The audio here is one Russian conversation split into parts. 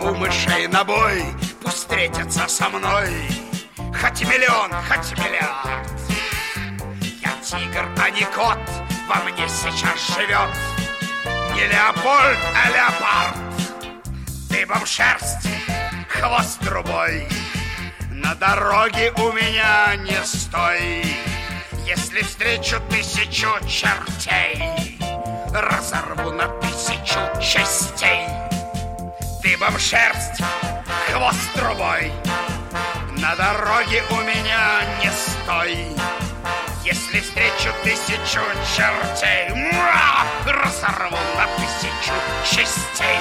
у мышей на бой, пусть встретятся со мной. Хоть миллион, хоть миллиард. Я тигр, а не кот, во мне сейчас живет. Не Леопольд, а леопард. Дыбом шерсть, хвост трубой. На дороге у меня не стой. Если встречу 1000 чертей, разорву на 1000 частей. Дыбом шерсть, хвост трубой. На дороге у меня не стой. Если встречу 1000 чертей, разорву на 1000 частей.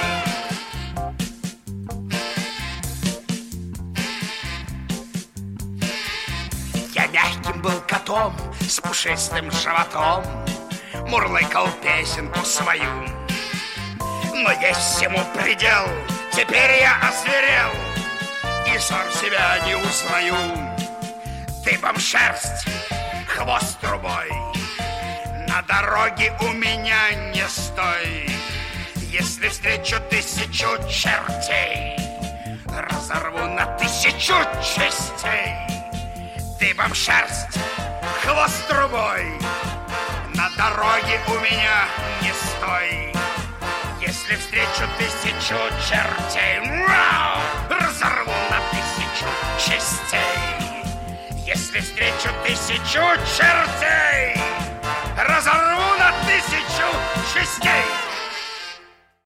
Я мягким был котом с пушистым животом, мурлыкал песенку свою. Но есть всему предел, теперь я озверел и сам себя не узнаю. Дыбом шерсть, хвост трубой. На дороге у меня не стой. Если встречу 1000 чертей, разорву на 1000 частей. Дыбом шерсть, хвост трубой. На дороге у меня не стой. Если встречу 1000 чертей, разорву на 1000 частей. Если встречу 1000 чертей, разорву на 1000 частей.